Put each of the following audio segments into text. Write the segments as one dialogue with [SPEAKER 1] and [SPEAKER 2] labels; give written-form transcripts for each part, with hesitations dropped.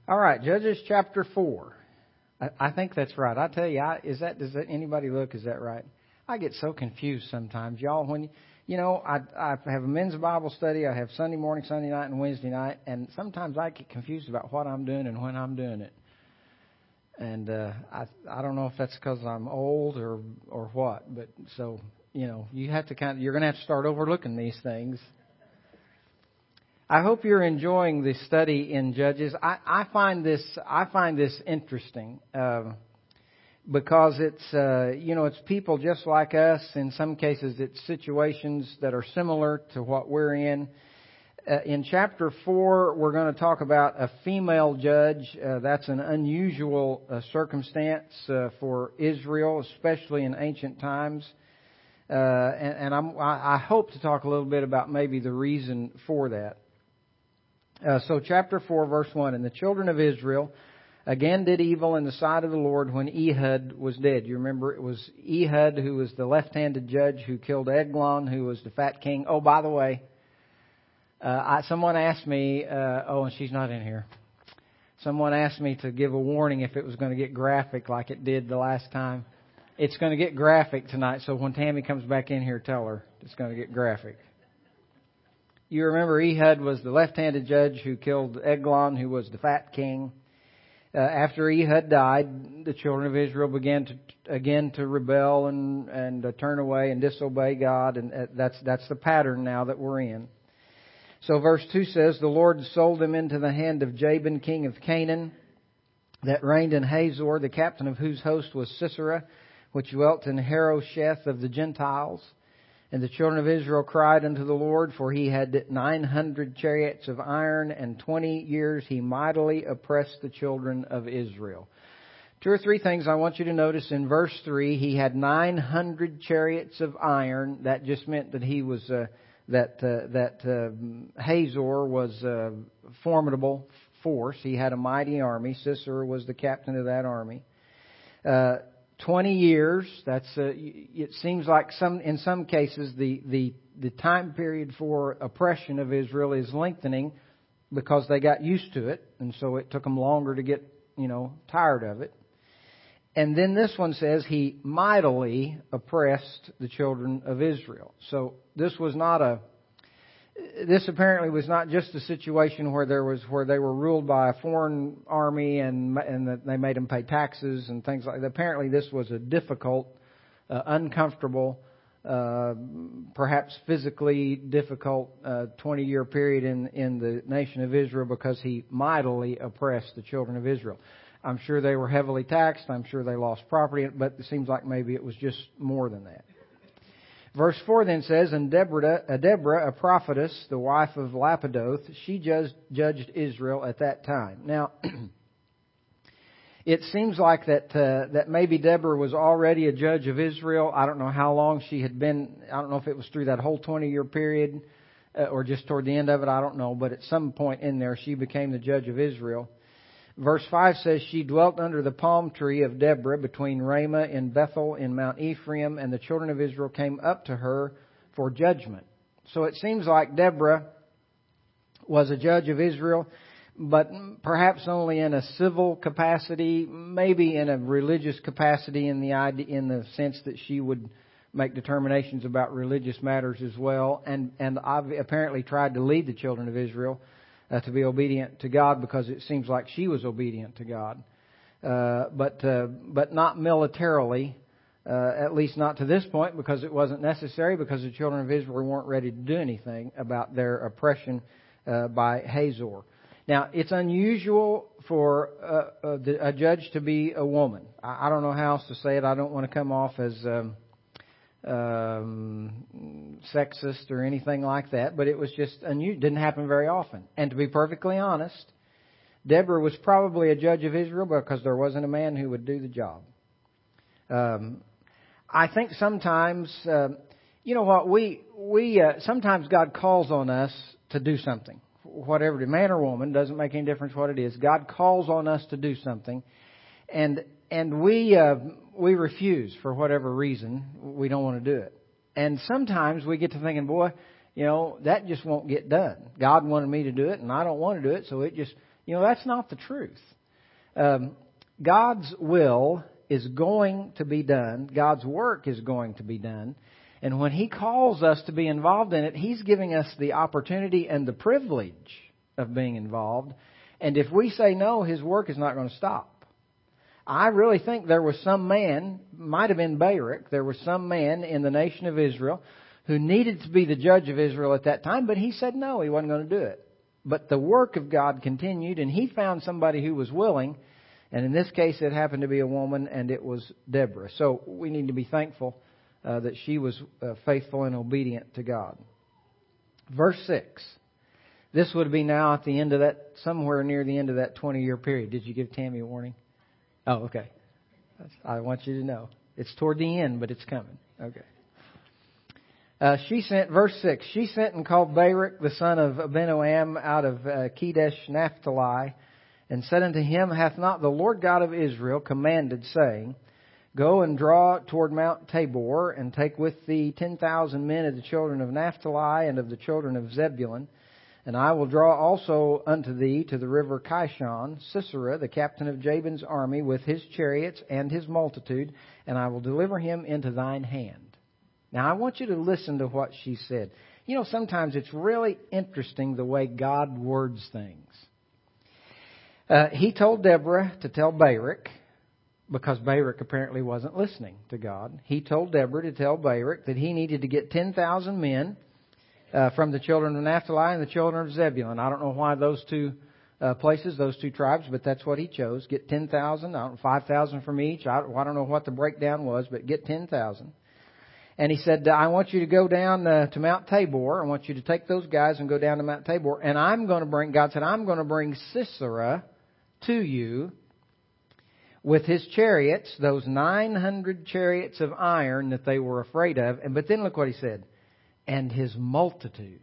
[SPEAKER 1] All right, Judges chapter 4. I think that's right. I tell you, does anybody look, is that right? I get so confused sometimes, y'all, when, I have a men's Bible study, I have Sunday morning, Sunday night, and Wednesday night, and sometimes I get confused about what I'm doing and when I'm doing it. And I don't know if that's because I'm old or what, but so, you have to you're going to have to start overlooking these things. I hope you're enjoying the study in Judges. I find this interesting because it's it's people just like us. In some cases, it's situations that are similar to what we're in. In chapter 4, we're going to talk about a female judge. That's an unusual circumstance for Israel, especially in ancient times. I hope to talk a little bit about maybe the reason for that. So chapter 4, verse 1, and the children of Israel again did evil in the sight of the Lord when Ehud was dead. You remember it was Ehud who was the left-handed judge who killed Eglon, who was the fat king. Oh, by the way, someone asked me, and she's not in here. Someone asked me to give a warning if it was going to get graphic like it did the last time. It's going to get graphic tonight, so when Tammy comes back in here, tell her it's going to get graphic. You remember Ehud was the left-handed judge who killed Eglon, who was the fat king. After Ehud died, the children of Israel began to rebel and turn away and disobey God, and that's the pattern now that we're in. So verse 2 says, the Lord sold them into the hand of Jabin, king of Canaan, that reigned in Hazor, the captain of whose host was Sisera, which dwelt in Harosheth of the Gentiles. And the children of Israel cried unto the Lord, for he had 900 chariots of iron, and 20 years he mightily oppressed the children of Israel. 2 or 3 things I want you to notice in verse 3. He had 900 chariots of iron. That just meant that he was Hazor was a formidable force. He had a mighty army. Sisera was the captain of that army. 20 years, it seems like in some cases the time period for oppression of Israel is lengthening because they got used to it, and so it took them longer to get, tired of it. And then this one says he mightily oppressed the children of Israel. So this apparently was not just a situation where they were ruled by a foreign army and that they made them pay taxes and things like that. Apparently this was a difficult, uncomfortable, perhaps physically difficult 20-year period in the nation of Israel because he mightily oppressed the children of Israel. I'm sure they were heavily taxed. I'm sure they lost property, but it seems like maybe it was just more than that. Verse 4 then says, and Deborah, a prophetess, the wife of Lapidoth, she judged Israel at that time. Now, it seems like that maybe Deborah was already a judge of Israel. I don't know how long she had been. I don't know if it was through that whole 20-year period or just toward the end of it. I don't know. But at some point in there, she became the judge of Israel. Verse 5 says, she dwelt under the palm tree of Deborah between Ramah and Bethel in Mount Ephraim, and the children of Israel came up to her for judgment. So it seems like Deborah was a judge of Israel, but perhaps only in a civil capacity, maybe in a religious capacity in the sense that she would make determinations about religious matters as well, and apparently tried to lead the children of Israel to be obedient to God because it seems like she was obedient to God, but not militarily, at least not to this point, because it wasn't necessary, because the children of Israel weren't ready to do anything about their oppression by Hazor. Now, it's unusual for a judge to be a woman. I don't know how else to say it. I don't want to come off as sexist or anything like that, but it was just unusual. It didn't happen very often. And to be perfectly honest, Deborah was probably a judge of Israel because there wasn't a man who would do the job. I think sometimes, sometimes God calls on us to do something. Whatever, man or woman, doesn't make any difference what it is. God calls on us to do something, and we refuse for whatever reason. We don't want to do it. And sometimes we get to thinking, boy, that just won't get done. God wanted me to do it, and I don't want to do it, so it just, that's not the truth. God's will is going to be done. God's work is going to be done. And when He calls us to be involved in it, He's giving us the opportunity and the privilege of being involved. And if we say no, His work is not going to stop. I really think there was some man, might have been Barak, there was some man in the nation of Israel who needed to be the judge of Israel at that time, but he said no, he wasn't going to do it. But the work of God continued, and He found somebody who was willing. And in this case, it happened to be a woman, and it was Deborah. So we need to be thankful that she was faithful and obedient to God. Verse 6. This would be now at the end of that, somewhere near the end of that 20-year period. Did you give Tammy a warning? Oh, okay. I want you to know. It's toward the end, but it's coming. Okay. She sent, verse 6, she sent and called Barak, the son of Abinoam, out of Kedesh Naphtali, and said unto him, Hath not the Lord God of Israel commanded, saying, Go and draw toward Mount Tabor, and take with thee 10,000 men of the children of Naphtali and of the children of Zebulun, and I will draw also unto thee to the river Kishon Sisera, the captain of Jabin's army, with his chariots and his multitude, and I will deliver him into thine hand. Now I want you to listen to what she said. Sometimes it's really interesting the way God words things. He told Deborah to tell Barak, because Barak apparently wasn't listening to God. He told Deborah to tell Barak that he needed to get 10,000 men from the children of Naphtali and the children of Zebulun. I don't know why those two places, those two tribes, but that's what he chose. Get 10,000, 5,000 from each. I don't know what the breakdown was, but get 10,000. And he said, I want you to go down to Mount Tabor. I want you to take those guys and go down to Mount Tabor. And God said, I'm going to bring Sisera to you with his chariots, those 900 chariots of iron that they were afraid of. But then look what he said, and his multitude.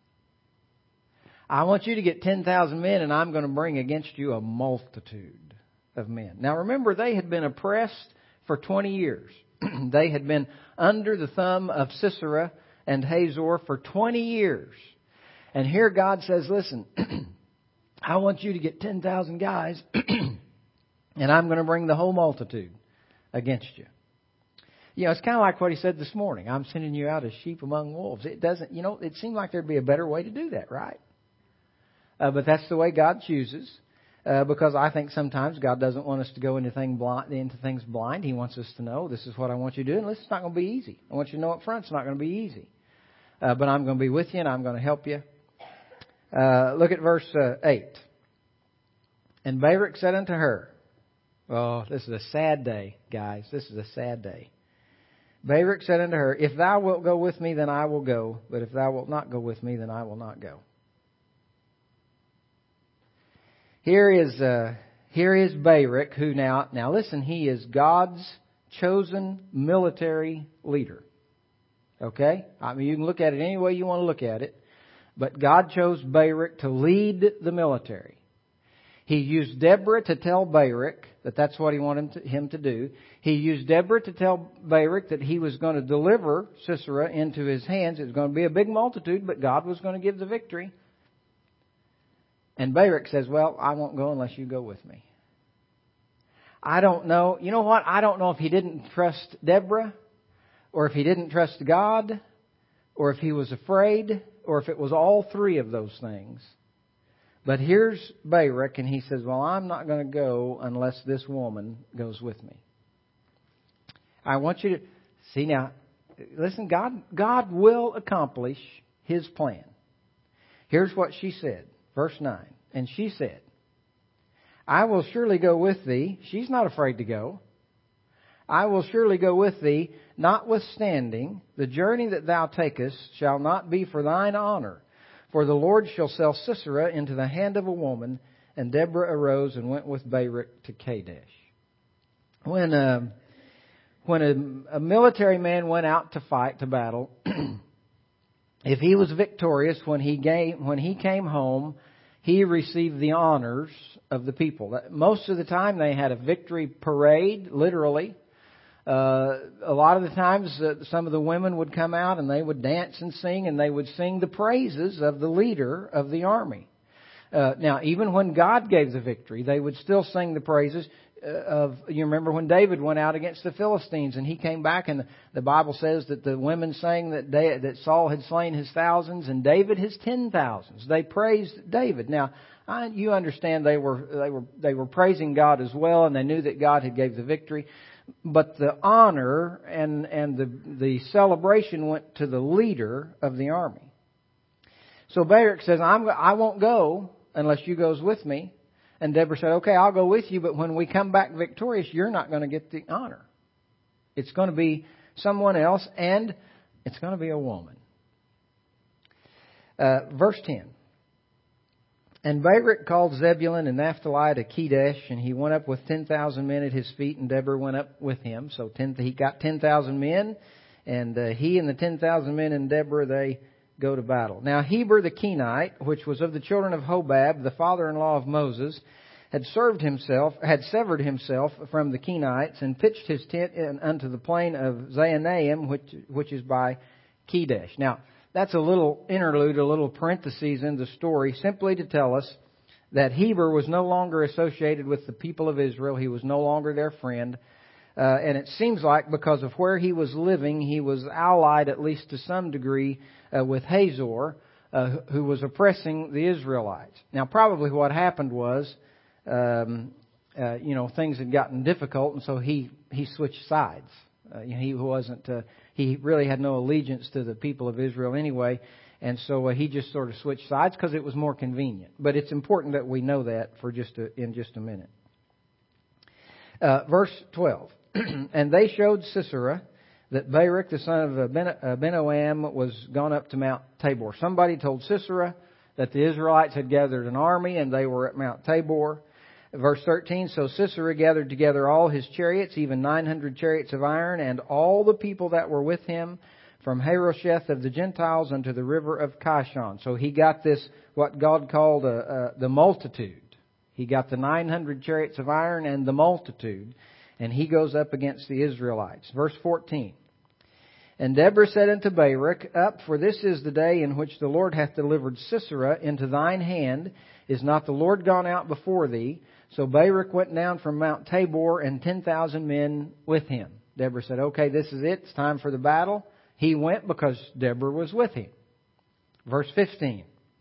[SPEAKER 1] I want you to get 10,000 men, and I'm going to bring against you a multitude of men. Now remember, they had been oppressed for 20 years. They had been under the thumb of Sisera and Hazor for 20 years. And here God says, listen, I want you to get 10,000 guys, and I'm going to bring the whole multitude against you. It's kind of like what he said this morning. I'm sending you out as sheep among wolves. It doesn't, it seemed like there'd be a better way to do that, right? But that's the way God chooses. Because I think sometimes God doesn't want us to go into things blind. He wants us to know, this is what I want you to do, and it's not going to be easy. I want you to know up front, it's not going to be easy. But I'm going to be with you, and I'm going to help you. Look at verse 8. And Barak said unto her, oh, this is a sad day, guys. This is a sad day. Barak said unto her, If thou wilt go with me, then I will go. But if thou wilt not go with me, then I will not go. Here is Barak, who now listen, he is God's chosen military leader. Okay? I mean, you can look at it any way you want to look at it. But God chose Barak to lead the military. He used Deborah to tell Barak that that's what he wanted him to do. He used Deborah to tell Barak that he was going to deliver Sisera into his hands. It was going to be a big multitude, but God was going to give the victory. And Barak says, well, I won't go unless you go with me. I don't know. You know what? I don't know if he didn't trust Deborah, or if he didn't trust God, or if he was afraid, or if it was all three of those things. But here's Barak, and he says, well, I'm not going to go unless this woman goes with me. I want you to see now, listen, God will accomplish His plan. Here's what she said. Verse 9, and she said, I will surely go with thee. She's not afraid to go. I will surely go with thee, notwithstanding the journey that thou takest shall not be for thine honor. For the Lord shall sell Sisera into the hand of a woman. And Deborah arose and went with Barak to Kadesh. When a military man went out to fight, to battle, if he was victorious when he came home, he received the honors of the people. Most of the time they had a victory parade, literally. A lot of the times, some of the women would come out and they would dance and they would sing the praises of the leader of the army. Now, even when God gave the victory, they would still sing the praises you remember when David went out against the Philistines and he came back, and the Bible says that the women sang that Saul had slain his thousands and David his 10,000s. They praised David. Now, you understand they were praising God as well, and they knew that God had gave the victory. But the honor and the celebration went to the leader of the army. So Barak says, I won't go unless you goes with me. And Deborah said, okay, I'll go with you, but when we come back victorious, you're not going to get the honor. It's going to be someone else, and it's going to be a woman. Verse 10. And Barak called Zebulun and Naphtali to Kedesh, and he went up with 10,000 men at his feet, and Deborah went up with him. So he got 10,000 men, and he and the 10,000 men and Deborah, they go to battle. Now Heber the Kenite, which was of the children of Hobab, the father-in-law of Moses, had severed himself from the Kenites and pitched his tent unto the plain of Zaanaim, which is by Kedesh. Now, that's a little interlude, a little parenthesis in the story, simply to tell us that Heber was no longer associated with the people of Israel. He was no longer their friend. And it seems like because of where he was living, he was allied, at least to some degree, with Hazor, who was oppressing the Israelites. Now, probably what happened was, things had gotten difficult, and so he switched sides. He really had no allegiance to the people of Israel anyway, and so he just sort of switched sides because it was more convenient. But it's important that we know that in just a minute. Verse 12. And they showed Sisera that Barak, the son of Abinoam, was gone up to Mount Tabor. Somebody told Sisera that the Israelites had gathered an army and they were at Mount Tabor. Verse 13, so Sisera gathered together all his chariots, even 900 chariots of iron, and all the people that were with him from Harosheth of the Gentiles unto the river of Kishon. So he got this, what God called the multitude. He got the 900 chariots of iron and the multitude. And he goes up against the Israelites. Verse 14. And Deborah said unto Barak, up, for this is the day in which the Lord hath delivered Sisera into thine hand. Is not the Lord gone out before thee? So Barak went down from Mount Tabor, and 10,000 men with him. Deborah said, okay, this is it. It's time for the battle. He went because Deborah was with him. Verse 15.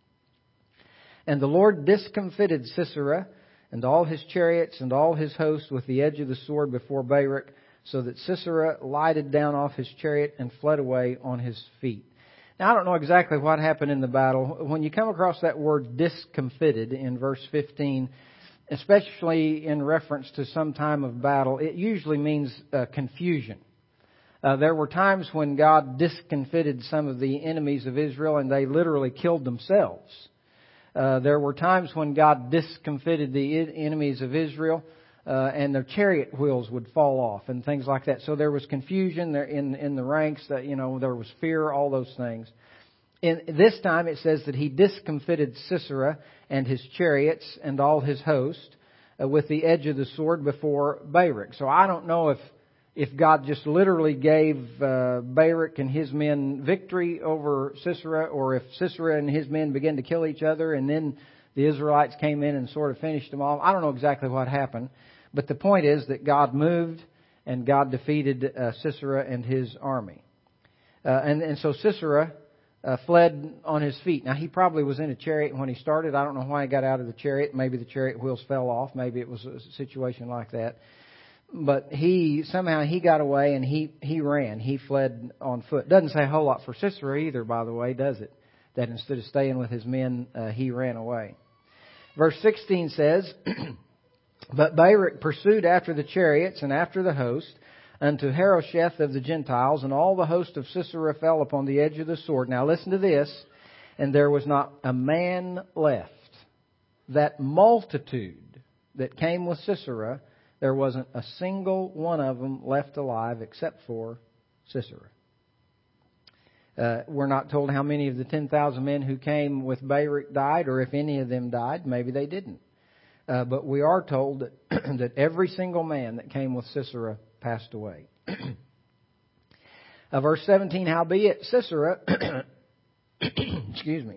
[SPEAKER 1] And the Lord discomfited Sisera and all his chariots and all his host with the edge of the sword before Barak, so that Sisera lighted down off his chariot and fled away on his feet. Now, I don't know exactly what happened in the battle. When you come across that word discomfited in verse 15, especially in reference to some time of battle, it usually means confusion. There were times when God discomfited some of the enemies of Israel and they literally killed themselves. There were times when God discomfited the enemies of Israel, and their chariot wheels would fall off and things like that. So there was confusion there in the ranks. That there was fear, all those things. In this time, it says that he discomfited Sisera and his chariots and all his host with the edge of the sword before Barak. So I don't know if God just literally gave Barak and his men victory over Sisera, or if Sisera and his men began to kill each other and then the Israelites came in and sort of finished them off. I don't know exactly what happened, but the point is that God moved and God defeated Sisera and his army. And so Sisera fled on his feet. Now, he probably was in a chariot when he started. I don't know why he got out of the chariot. Maybe the chariot wheels fell off. Maybe it was a situation like that. But somehow he got away and he ran. He fled on foot. Doesn't say a whole lot for Sisera either, by the way, does it? That instead of staying with his men, he ran away. Verse 16 says, but Barak pursued after the chariots and after the host unto Harosheth of the Gentiles, and all the host of Sisera fell upon the edge of the sword. Now listen to this. And there was not a man left. That multitude that came with Sisera, there wasn't a single one of them left alive except for Sisera. We're not told how many of the 10,000 men who came with Barak died, or if any of them died. Maybe they didn't. But we are told that, that every single man that came with Sisera passed away. Verse 17, howbeit Sisera, excuse me,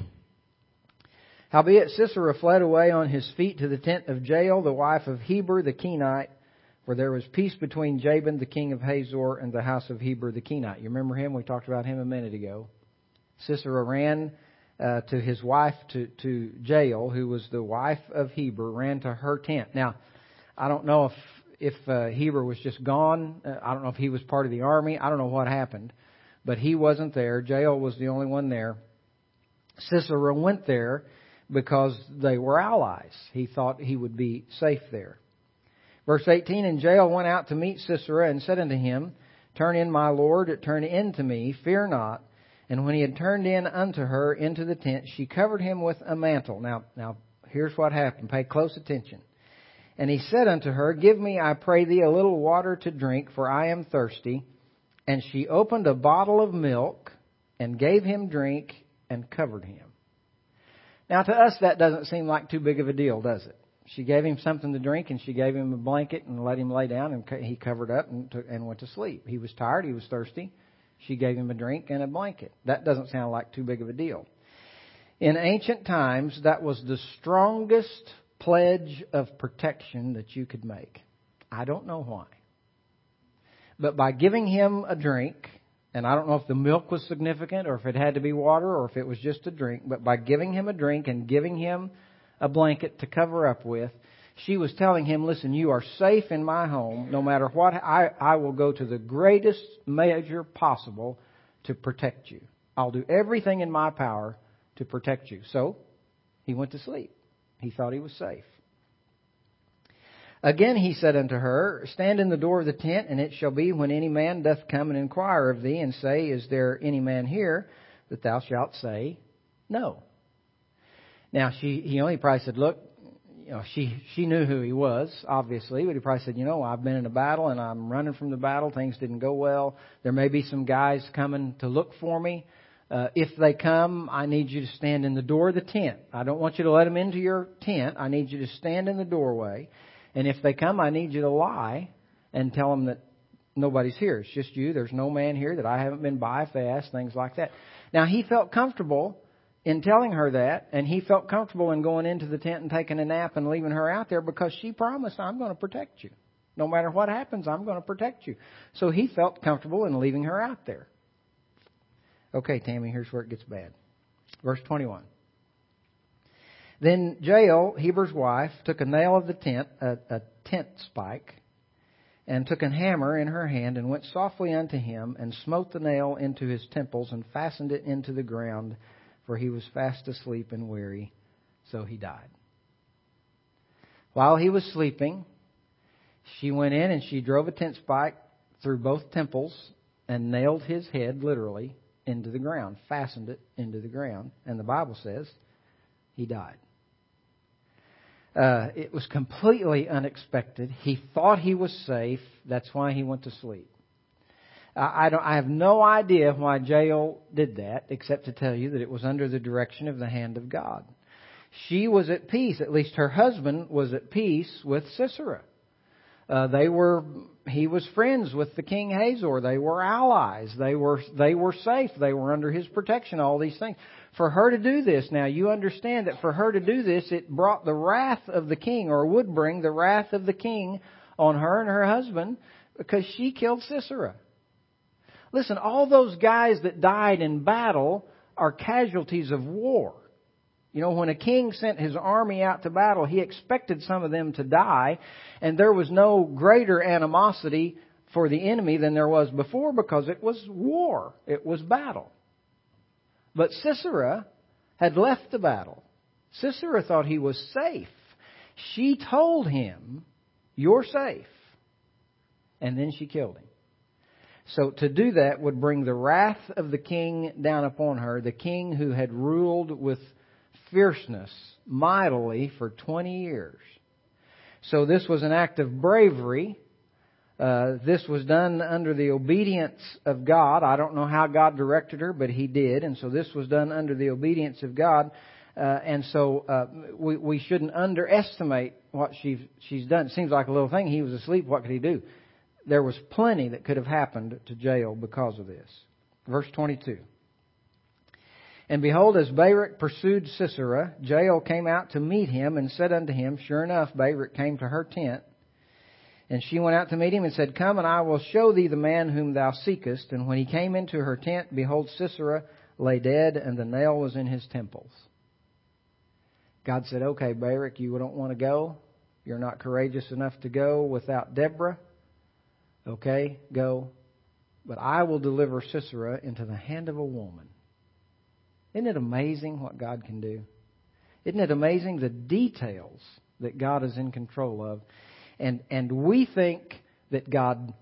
[SPEAKER 1] howbeit Sisera fled away on his feet to the tent of Jael, the wife of Heber the Kenite, for there was peace between Jabin, the king of Hazor, and the house of Heber the Kenite. You remember him? We talked about him a minute ago. Sisera ran to his wife, to Jael, who was the wife of Heber, ran to her tent. Now, I don't know if Heber was just gone. I don't know if he was part of the army. I don't know what happened. But he wasn't there. Jael was the only one there. Sisera went there because they were allies. He thought he would be safe there. Verse 18, and Jael went out to meet Sisera and said unto him, Turn in, my lord, turn in to me, fear not. And when he had turned in unto her into the tent, she covered him with a mantle. Now here's what happened. Pay close attention. And he said unto her, Give me, I pray thee, a little water to drink, for I am thirsty. And she opened a bottle of milk and gave him drink and covered him. Now to us that doesn't seem like too big of a deal, does it? She gave him something to drink and she gave him a blanket and let him lay down, and he covered up and went to sleep. He was tired, he was thirsty. She gave him a drink and a blanket. That doesn't sound like too big of a deal. In ancient times, that was the strongest pledge of protection that you could make. I don't know why. But by giving him a drink, and I don't know if the milk was significant or if it had to be water or if it was just a drink, but by giving him a drink and giving him a blanket to cover up with, she was telling him, listen, you are safe in my home. No matter what, I will go to the greatest measure possible to protect you. I'll do everything in my power to protect you. So he went to sleep. He thought he was safe. Again he said unto her, Stand in the door of the tent, and it shall be when any man doth come and inquire of thee, and say, Is there any man here? That thou shalt say, No. Now he probably said, Look, she knew who he was, obviously, but he probably said, I've been in a battle and I'm running from the battle. Things didn't go well. There may be some guys coming to look for me. If they come, I need you to stand in the door of the tent. I don't want you to let them into your tent. I need you to stand in the doorway. And if they come, I need you to lie and tell them that nobody's here. It's just you. There's no man here, that I haven't been by if they ask, things like that. Now, he felt comfortable in telling her that, and he felt comfortable in going into the tent and taking a nap and leaving her out there because she promised, I'm going to protect you. No matter what happens, I'm going to protect you. So he felt comfortable in leaving her out there. Okay, Tammy, here's where it gets bad. Verse 21. Then Jael, Heber's wife, took a nail of the tent, a tent spike, and took an hammer in her hand, and went softly unto him, and smote the nail into his temples, and fastened it into the ground, for he was fast asleep and weary, so he died. While he was sleeping, she went in and she drove a tent spike through both temples and nailed his head, literally, into the ground, fastened it into the ground. And the Bible says he died. It was completely unexpected. He thought he was safe. That's why he went to sleep. I have no idea why Jael did that, except to tell you that it was under the direction of the hand of God. She was at peace. At least her husband was at peace with Sisera. He was friends with the king Hazor. They were allies. They were safe. They were under his protection, all these things. For her to do this, now you understand that for her to do this, it brought the wrath of the king, or would bring the wrath of the king on her and her husband, because she killed Sisera. Listen, all those guys that died in battle are casualties of war. When a king sent his army out to battle, he expected some of them to die, and there was no greater animosity for the enemy than there was before, because it was war. It was battle. But Sisera had left the battle. Sisera thought he was safe. She told him, "You're safe." And then she killed him. So to do that would bring the wrath of the king down upon her, the king who had ruled with fierceness mightily for 20 years. So this was an act of bravery. This was done under the obedience of God. I don't know how God directed her, but He did. And so this was done under the obedience of God. And so we shouldn't underestimate what she's done. It seems like a little thing. He was asleep. What could he do? there was plenty that could have happened to Jael because of this. Verse 22. And behold, as Barak pursued Sisera, Jael came out to meet him and said unto him, sure enough, Barak came to her tent. And she went out to meet him and said, come, and I will show thee the man whom thou seekest. And when he came into her tent, behold, Sisera lay dead, and the nail was in his temples. God said, okay, Barak, you don't want to go? You're not courageous enough to go without Deborah? Okay, go. But I will deliver Sisera into the hand of a woman. Isn't it amazing what God can do? Isn't it amazing the details that God is in control of? And we think that God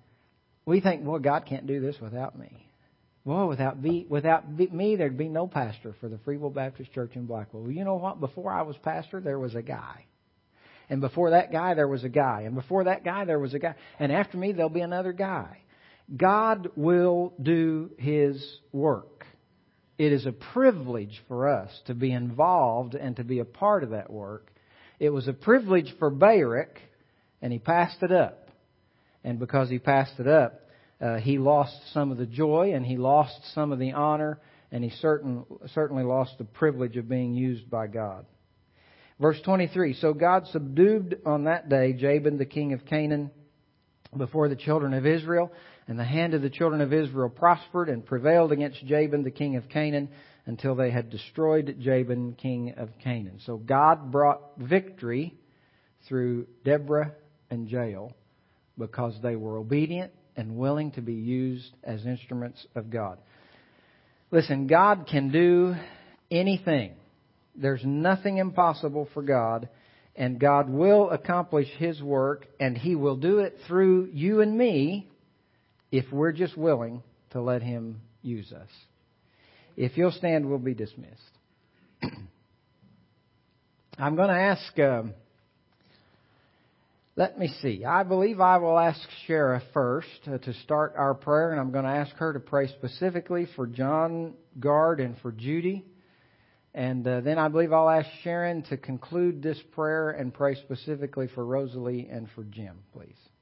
[SPEAKER 1] can't do this without me. Well, without me, there'd be no pastor for the Free Will Baptist Church in Blackwell. Well, you know what? Before I was pastor, there was a guy. And before that guy, there was a guy. And before that guy, there was a guy. And after me, there'll be another guy. God will do His work. It is a privilege for us to be involved and to be a part of that work. It was a privilege for Barak, and he passed it up. And because he passed it up, he lost some of the joy, and he lost some of the honor, and he certainly lost the privilege of being used by God. Verse 23, so God subdued on that day Jabin, the king of Canaan, before the children of Israel, and the hand of the children of Israel prospered and prevailed against Jabin, the king of Canaan, until they had destroyed Jabin, king of Canaan. So God brought victory through Deborah and Jael because they were obedient and willing to be used as instruments of God. Listen, God can do anything. There's nothing impossible for God, and God will accomplish His work, and He will do it through you and me if we're just willing to let Him use us. If you'll stand, we'll be dismissed. I'm going to ask, let me see. I believe I will ask Shara first to start our prayer, and I'm going to ask her to pray specifically for John Gard and for Judy. And then I believe I'll ask Sharon to conclude this prayer and pray specifically for Rosalie and for Jim, please.